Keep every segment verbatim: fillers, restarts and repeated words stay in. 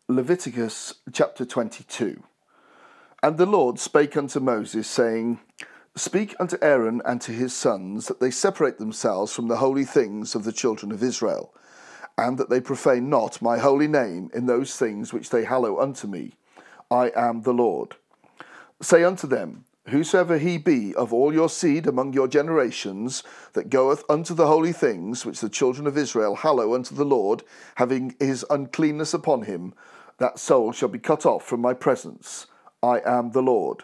Leviticus chapter twenty-two. And the Lord spake unto Moses, saying, Speak unto Aaron and to his sons, that they separate themselves from the holy things of the children of Israel, and that they profane not my holy name in those things which they hallow unto me. I am the Lord. Say unto them, Whosoever he be of all your seed among your generations, that goeth unto the holy things which the children of Israel hallow unto the Lord, having his uncleanness upon him, that soul shall be cut off from my presence. I am the Lord.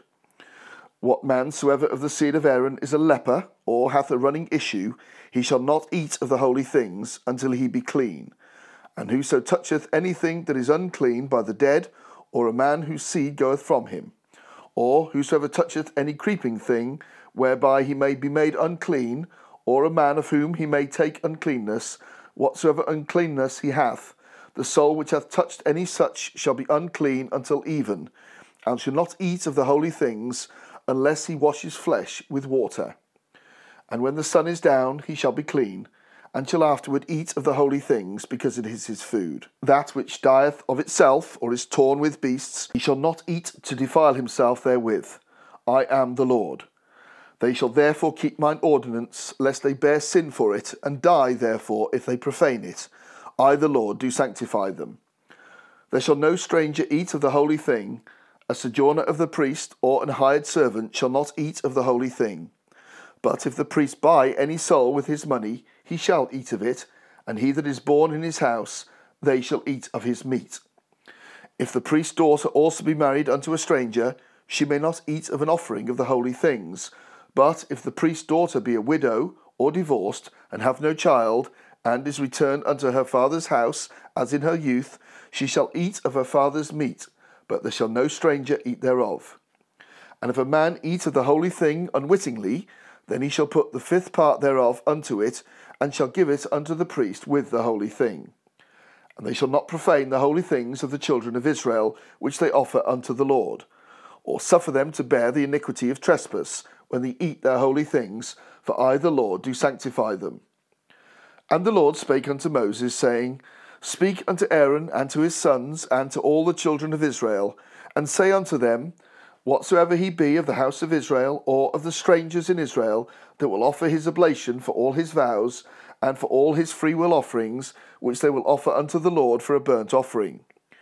What man soever of the seed of Aaron is a leper, or hath a running issue, he shall not eat of the holy things until he be clean. And whoso toucheth anything that is unclean by the dead, or a man whose seed goeth from him, or whosoever toucheth any creeping thing, whereby he may be made unclean, or a man of whom he may take uncleanness, whatsoever uncleanness he hath, the soul which hath touched any such shall be unclean until even, and shall not eat of the holy things, unless he washes flesh with water. And when the sun is down, he shall be clean, and shall afterward eat of the holy things, because it is his food. That which dieth of itself, or is torn with beasts, he shall not eat to defile himself therewith. I am the Lord. They shall therefore keep mine ordinance, lest they bear sin for it, and die therefore if they profane it. I, the Lord, do sanctify them. There shall no stranger eat of the holy thing. A sojourner of the priest, or an hired servant, shall not eat of the holy thing. But if the priest buy any soul with his money, he shall eat of it, and he that is born in his house, they shall eat of his meat. If the priest's daughter also be married unto a stranger, she may not eat of an offering of the holy things. But if the priest's daughter be a widow, or divorced, and have no child, and is returned unto her father's house, as in her youth, she shall eat of her father's meat, but there shall no stranger eat thereof. And if a man eat of the holy thing unwittingly, then he shall put the fifth part thereof unto it, and shall give it unto the priest with the holy thing. And they shall not profane the holy things of the children of Israel, which they offer unto the Lord, or suffer them to bear the iniquity of trespass, when they eat their holy things, for I the Lord do sanctify them. And the Lord spake unto Moses, saying, Speak unto Aaron and to his sons, and to all the children of Israel, and say unto them, Whatsoever he be of the house of Israel, or of the strangers in Israel, that will offer his oblation for all his vows, and for all his freewill offerings, which they will offer unto the Lord for a burnt offering.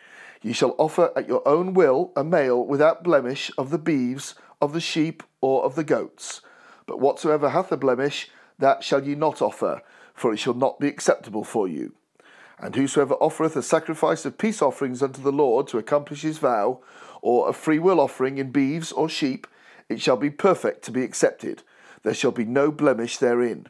Ye shall offer at your own will a male without blemish of the beeves, of the sheep, or of the goats. But whatsoever hath a blemish, that shall ye not offer, for it shall not be acceptable for you. And whosoever offereth a sacrifice of peace offerings unto the Lord to accomplish his vow, or a freewill offering in beeves or sheep, it shall be perfect to be accepted. There shall be no blemish therein.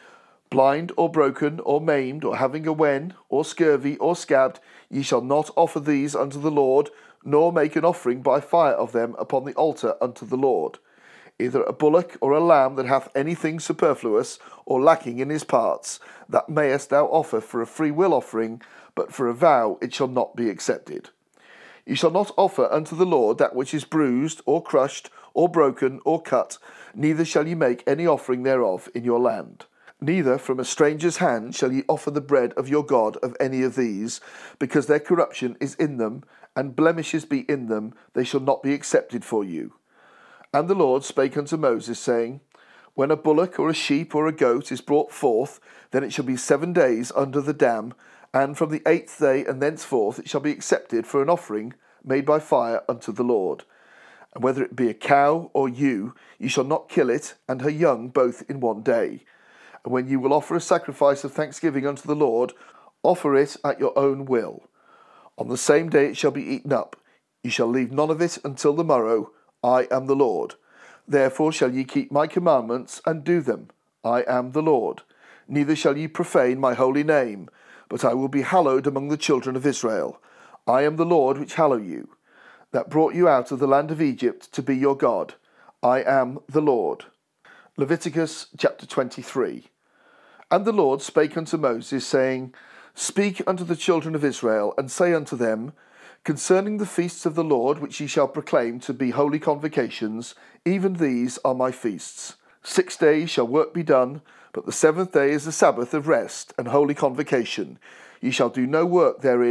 Blind or broken or maimed, or having a wen, or scurvy, or scabbed, ye shall not offer these unto the Lord, nor make an offering by fire of them upon the altar unto the Lord. Either a bullock or a lamb that hath anything superfluous or lacking in his parts, that mayest thou offer for a free will offering, but for a vow it shall not be accepted. Ye shall not offer unto the Lord that which is bruised, or crushed, or broken, or cut, neither shall ye make any offering thereof in your land. Neither from a stranger's hand shall ye offer the bread of your God of any of these, because their corruption is in them, and blemishes be in them, they shall not be accepted for you. And the Lord spake unto Moses, saying, When a bullock or a sheep or a goat is brought forth, then it shall be seven days under the dam, and from the eighth day and thenceforth it shall be accepted for an offering made by fire unto the Lord. And whether it be a cow or ewe, ye shall not kill it, and her young both in one day. And when you will offer a sacrifice of thanksgiving unto the Lord, offer it at your own will. On the same day it shall be eaten up. Ye shall leave none of it until the morrow. I am the Lord. Therefore shall ye keep my commandments, and do them. I am the Lord. Neither shall ye profane my holy name, but I will be hallowed among the children of Israel. I am the Lord which hallow you, that brought you out of the land of Egypt to be your God. I am the Lord. Leviticus chapter twenty-three. And the Lord spake unto Moses, saying, Speak unto the children of Israel, and say unto them, Concerning the feasts of the Lord, which ye shall proclaim to be holy convocations, even these are my feasts. Six days shall work be done, but the seventh day is the Sabbath of rest and holy convocation. Ye shall do no work therein.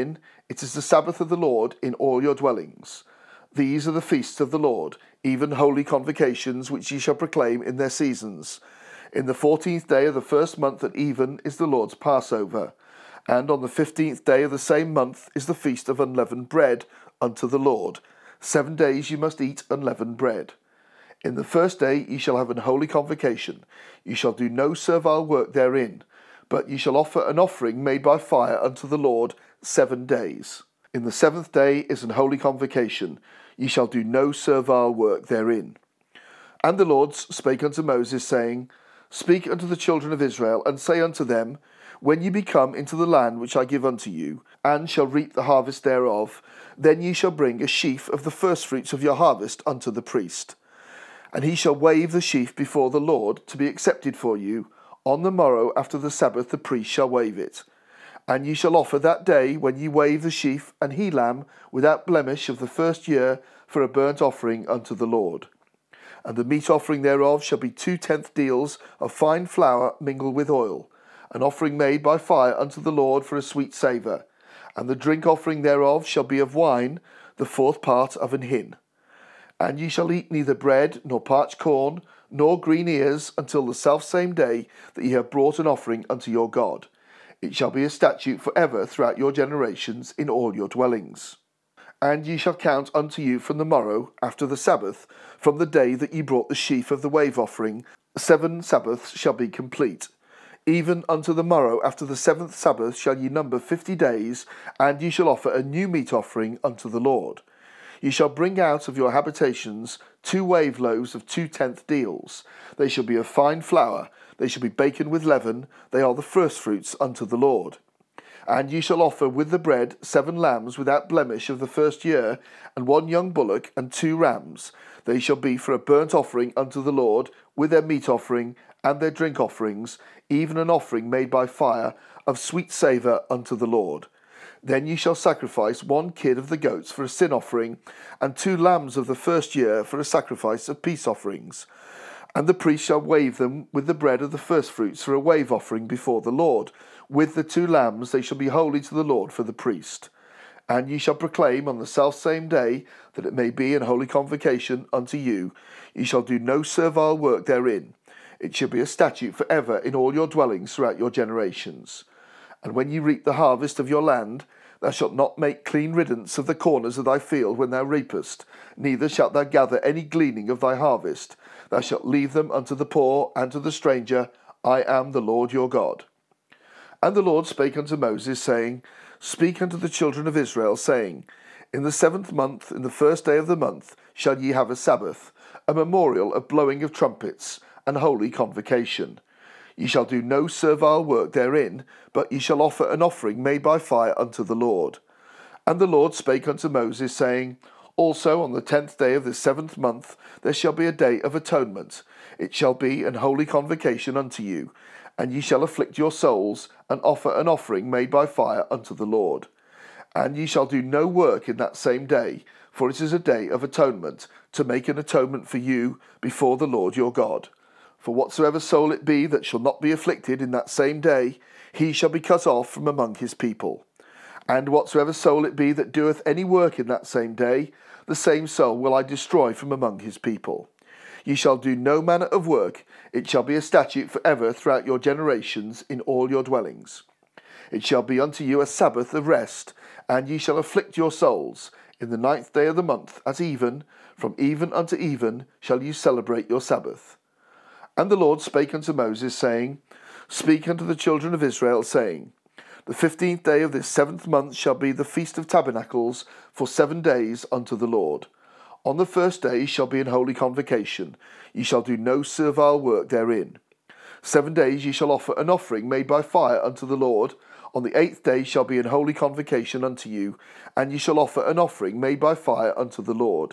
It is the Sabbath of the Lord in all your dwellings. These are the feasts of the Lord, even holy convocations, which ye shall proclaim in their seasons. In the fourteenth day of the first month at even is the Lord's Passover, and on the fifteenth day of the same month is the feast of unleavened bread unto the Lord. Seven days you must eat unleavened bread. In the first day ye shall have an holy convocation. Ye shall do no servile work therein, but ye shall offer an offering made by fire unto the Lord seven days. In the seventh day is an holy convocation. Ye shall do no servile work therein. And the Lord spake unto Moses, saying, Speak unto the children of Israel, and say unto them, When ye be come into the land which I give unto you, and shall reap the harvest thereof, then ye shall bring a sheaf of the firstfruits of your harvest unto the priest. And he shall wave the sheaf before the Lord, to be accepted for you. On the morrow after the Sabbath the priest shall wave it. And ye shall offer that day, when ye wave the sheaf, an he lamb without blemish of the first year, for a burnt offering unto the Lord. And the meat offering thereof shall be two tenth deals of fine flour mingled with oil, an offering made by fire unto the Lord for a sweet savour. And the drink offering thereof shall be of wine, the fourth part of an hin. And ye shall eat neither bread, nor parched corn, nor green ears, until the selfsame day that ye have brought an offering unto your God. It shall be a statute for ever throughout your generations in all your dwellings. And ye shall count unto you from the morrow after the Sabbath, from the day that ye brought the sheaf of the wave offering, seven Sabbaths shall be complete. Even unto the morrow after the seventh Sabbath shall ye number fifty days, and ye shall offer a new meat offering unto the Lord. Ye shall bring out of your habitations two wave loaves of two tenth deals. They shall be of fine flour, they shall be baken with leaven, they are the firstfruits unto the Lord. And ye shall offer with the bread seven lambs without blemish of the first year, and one young bullock, and two rams. They shall be for a burnt offering unto the Lord, with their meat offering, and their drink offerings, even an offering made by fire, of sweet savour unto the Lord. Then ye shall sacrifice one kid of the goats for a sin offering, and two lambs of the first year for a sacrifice of peace offerings. And the priest shall wave them with the bread of the firstfruits for a wave offering before the Lord. With the two lambs they shall be holy to the Lord for the priest. And ye shall proclaim on the selfsame day, that it may be an holy convocation unto you. Ye shall do no servile work therein. It shall be a statute for ever in all your dwellings throughout your generations. And when ye reap the harvest of your land, thou shalt not make clean riddance of the corners of thy field when thou reapest, neither shalt thou gather any gleaning of thy harvest. Thou shalt leave them unto the poor and to the stranger. I am the Lord your God. And the Lord spake unto Moses, saying, Speak unto the children of Israel, saying, In the seventh month, in the first day of the month, shall ye have a Sabbath, a memorial of blowing of trumpets, an holy convocation. Ye shall do no servile work therein, but ye shall offer an offering made by fire unto the Lord. And the Lord spake unto Moses, saying, Also on the tenth day of this seventh month there shall be a day of atonement. It shall be an holy convocation unto you, and ye shall afflict your souls, and offer an offering made by fire unto the Lord. And ye shall do no work in that same day, for it is a day of atonement, to make an atonement for you before the Lord your God. For whatsoever soul it be that shall not be afflicted in that same day, he shall be cut off from among his people. And whatsoever soul it be that doeth any work in that same day, the same soul will I destroy from among his people. Ye shall do no manner of work, it shall be a statute for ever throughout your generations in all your dwellings. It shall be unto you a Sabbath of rest, and ye shall afflict your souls. In the ninth day of the month, at even, from even unto even, shall you celebrate your Sabbath. And the Lord spake unto Moses, saying, Speak unto the children of Israel, saying, The fifteenth day of this seventh month shall be the feast of tabernacles for seven days unto the Lord. On the first day shall be an holy convocation. Ye shall do no servile work therein. Seven days ye shall offer an offering made by fire unto the Lord. On the eighth day shall be an holy convocation unto you, and ye shall offer an offering made by fire unto the Lord.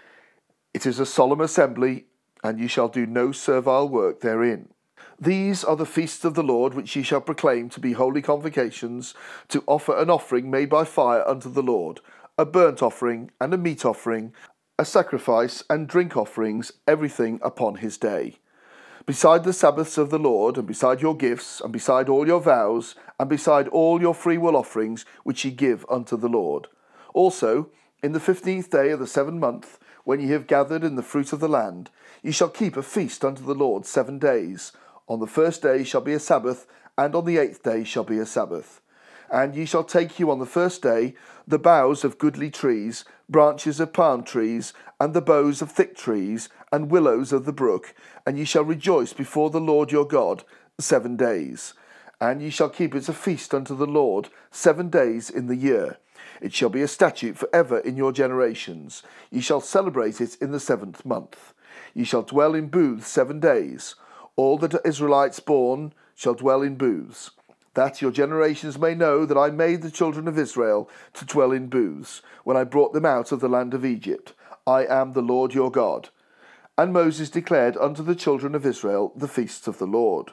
It is a solemn assembly, and ye shall do no servile work therein. These are the feasts of the Lord which ye shall proclaim to be holy convocations, to offer an offering made by fire unto the Lord, a burnt offering and a meat offering, a sacrifice and drink offerings, everything upon his day. Beside the Sabbaths of the Lord, and beside your gifts, and beside all your vows, and beside all your freewill offerings which ye give unto the Lord. Also, in the fifteenth day of the seventh month, when ye have gathered in the fruit of the land, ye shall keep a feast unto the Lord seven days. On the first day shall be a Sabbath, and on the eighth day shall be a Sabbath. And ye shall take you on the first day the boughs of goodly trees, branches of palm trees, and the boughs of thick trees, and willows of the brook, and ye shall rejoice before the Lord your God seven days. And ye shall keep it a feast unto the Lord seven days in the year. It shall be a statute for ever in your generations. Ye shall celebrate it in the seventh month. Ye shall dwell in booths seven days. All that are Israelites born shall dwell in booths, that your generations may know that I made the children of Israel to dwell in booths, when I brought them out of the land of Egypt. I am the Lord your God. And Moses declared unto the children of Israel the feasts of the Lord.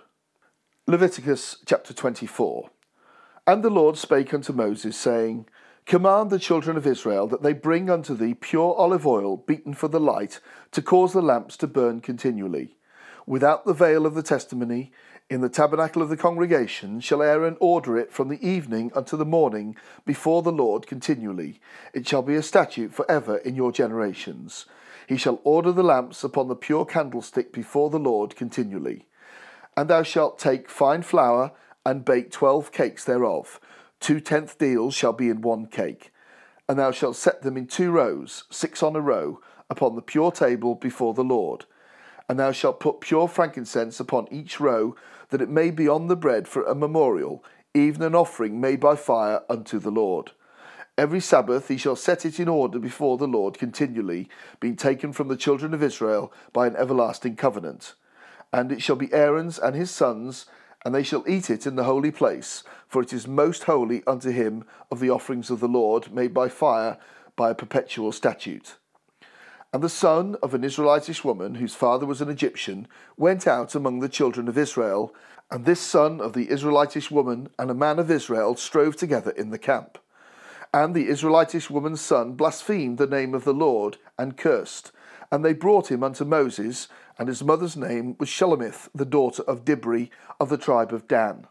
Leviticus chapter twenty-four. And the Lord spake unto Moses, saying, Command the children of Israel that they bring unto thee pure olive oil beaten for the light, to cause the lamps to burn continually. Without the veil of the testimony, in the tabernacle of the congregation, shall Aaron order it from the evening unto the morning before the Lord continually. It shall be a statute for ever in your generations. He shall order the lamps upon the pure candlestick before the Lord continually. And thou shalt take fine flour, and bake twelve cakes thereof. Two tenth deals shall be in one cake. And thou shalt set them in two rows, six on a row, upon the pure table before the Lord. And thou shalt put pure frankincense upon each row, that it may be on the bread for a memorial, even an offering made by fire unto the Lord. Every Sabbath he shall set it in order before the Lord continually, being taken from the children of Israel by an everlasting covenant. And it shall be Aaron's and his sons', and they shall eat it in the holy place, for it is most holy unto him of the offerings of the Lord, made by fire, by a perpetual statute. And the son of an Israelitish woman, whose father was an Egyptian, went out among the children of Israel, and this son of the Israelitish woman and a man of Israel strove together in the camp. And the Israelitish woman's son blasphemed the name of the Lord, and cursed. And they brought him unto Moses, and his mother's name was Shelomith, the daughter of Dibri, of the tribe of Dan.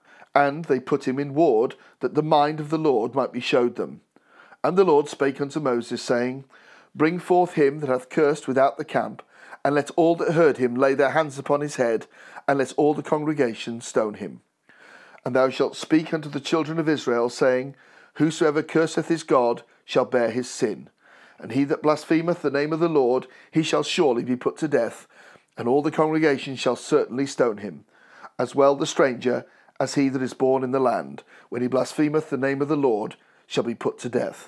And they put him in ward, that the mind of the Lord might be showed them. And the Lord spake unto Moses, saying, Bring forth him that hath cursed without the camp, and let all that heard him lay their hands upon his head, and let all the congregation stone him. And thou shalt speak unto the children of Israel, saying, Whosoever curseth his God shall bear his sin. And he that blasphemeth the name of the Lord, he shall surely be put to death, and all the congregation shall certainly stone him, as well the stranger as he that is born in the land, when he blasphemeth the name of the Lord, shall be put to death.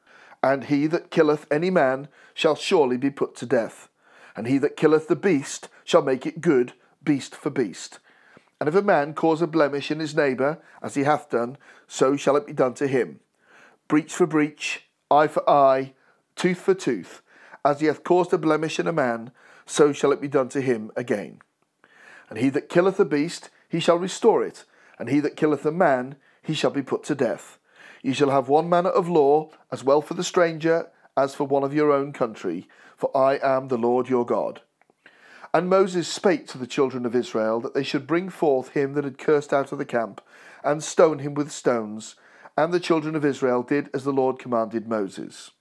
And he that killeth any man shall surely be put to death. And he that killeth the beast shall make it good, beast for beast. And if a man cause a blemish in his neighbour, as he hath done, so shall it be done to him. Breach for breach, eye for eye, tooth for tooth. As he hath caused a blemish in a man, so shall it be done to him again. And he that killeth a beast, he shall restore it. And he that killeth a man, he shall be put to death. Ye shall have one manner of law, as well for the stranger as for one of your own country, for I am the Lord your God. And Moses spake to the children of Israel, that they should bring forth him that had cursed out of the camp, and stone him with stones. And the children of Israel did as the Lord commanded Moses.